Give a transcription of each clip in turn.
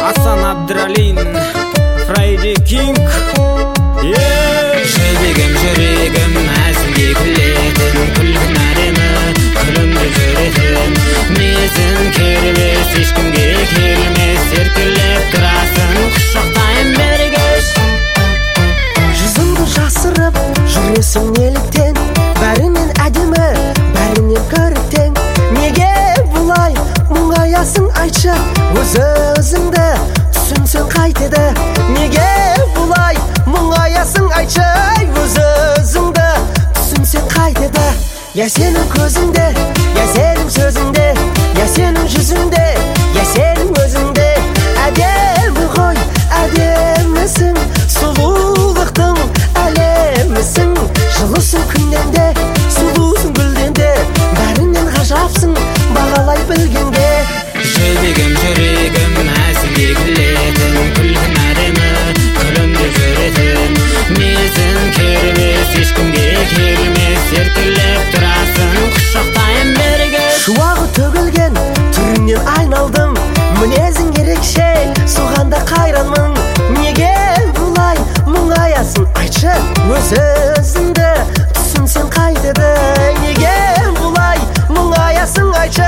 Асан Абдралин, Фрайди Кинг. Жүрегім әзілге күлетін, күлгін әдемі, күлімді жүретін. Мезін кербес, ешкімге келмес, еркелеп тұрасың, құшақтайын бергеш. Жүзіңді жасырып жүресің неліктен, бәрінен әдемі, бәрінен көріктен. Неге бұлай мұңаясың айтшы, өзіңді түсінсең қайтеді. Неге бұлай мұңаясың айтшы, өзіңді түсінсең қайтеді. Я сенің көзіңде, я сенің сөзіңде, я сенің жүзіңде, я сенің өзіңде. Әдемі ғой, әдемісің, сұлулықтың әлемісің. Жылысың күннен де, сұлусың гүлден де, бәрінен ғажапсың бағалай білгенде. Жүрегім әзілге күлетін, күлгін әдемі, күлімді жүретін. Мезін кербес, ешкімге келмес, еркелеп тұрасың, құшақтайын берге. Шуағы төгілген түріңнен айналдым, мінезің ерекше, соған да қайранмын. Неге бұлай мұңаясың айтшы, өзіңді түсінсең қайтеді. Неге бұлай мұңаясың айтшы,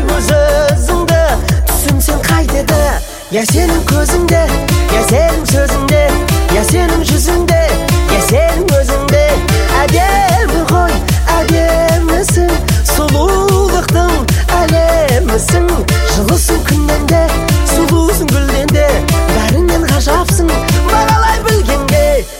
өзіңді түсінсең қайтеді. Я сенің көзіңде, я сенің сөзіңде, я сенің жүзіңде, я сенің өзіңде. Әдемі ғой, әдемісің, сұлулықтың әлемісің. Жылысың күннен де, сұлусың гүлден де, бәрінен ғажапсың бағалай білгенге.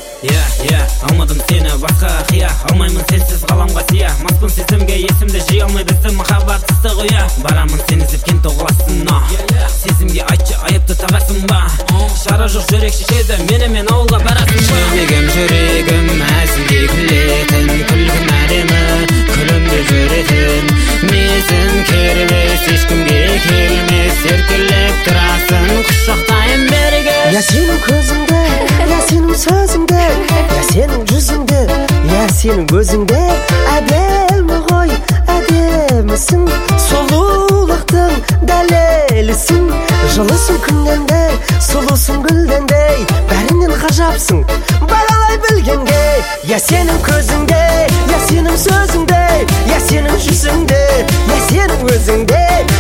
Алмадым сені басқа қия, алмаймын сенсіз ғаламға сия. Маспын сезімге, есімді жи алмай бізді махаббатсызды қоя. Барамын сен іздеп кен тоғыласына, сезімге айтшы айыпты тағасың ба. Шара жоқ жүрек шешеді, менімен ауылға барасың ба. Жүрегім әзілге күлетін, күлгін әдемі, күлімді жүретін. Мезін кербес, ешкімге келмес, еркелеп тұрасың, құшақтайын берге. Я сенің көзіңде, я сенің сөзіңде, я сенің жүзіңде, я сенің өзіңде. Әдемі ғой, әдемісің, сұлулықтың дәлелісің. Жылысың күннен де, сұлусың гүлден де, бәрінен ғажапсың бағалай білгенге. Я сенің көзіңде, я сенің сөзіңде, я сенің жүзіңде, я сенің өзіңде.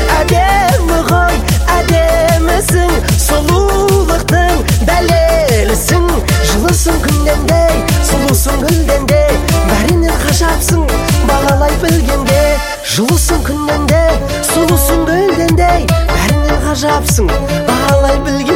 Әдемі ғой, әдемісің, сұлулықтың дәлелісің. Жылысың күннен де, сұлусың гүлден де, бәрінен ғажапсың бағалай білгенге. Жылысың күннен де, сұлусың гүлден де, бәрінен ғажапсың бағалай білгенге.